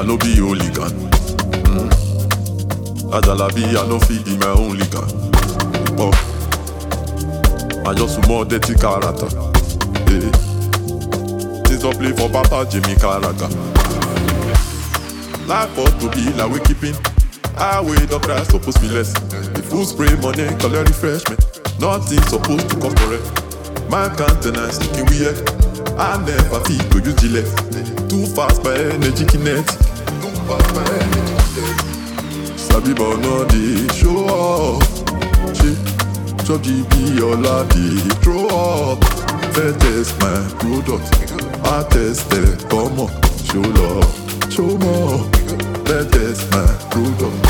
no be hooligan. Ajalabi, I no feed in my own liquor. Oh, I just more dirty character. Yeah. Things don't play for Papa Jimmy Caraga. Life ought to be like we keeping. Highway don't cry, supposed to be less. The food spray money, color refreshment. Nothing supposed to come correct. My countenance looking weird. I never feel to use Gillette. Too fast by energy kinetic. Too fast by energy kinetic. Sabi but no dey show off. Shit, chop GB all I dey throw up. Fair test my product. I test it, come on, show love, show more. Fair test my product.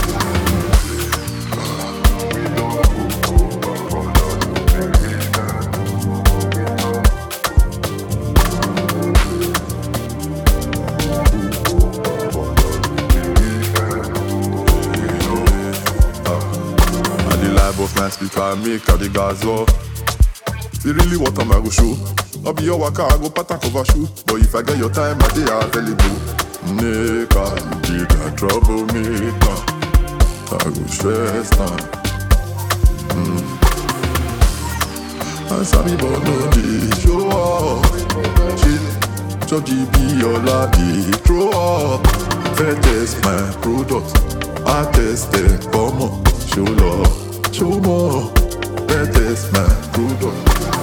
Of my speaker, I make a the gas off. If you really want them, I go show. I'll be your worker, I go pattern cover shoe. But if I get your time, I day available. Nigga, you be a troublemaker. I go stress now. I sabi but no dey show up. Shit, chop GB all I dey throw up. Fair test my product. I test it, come on, show love. Show more, that is my product.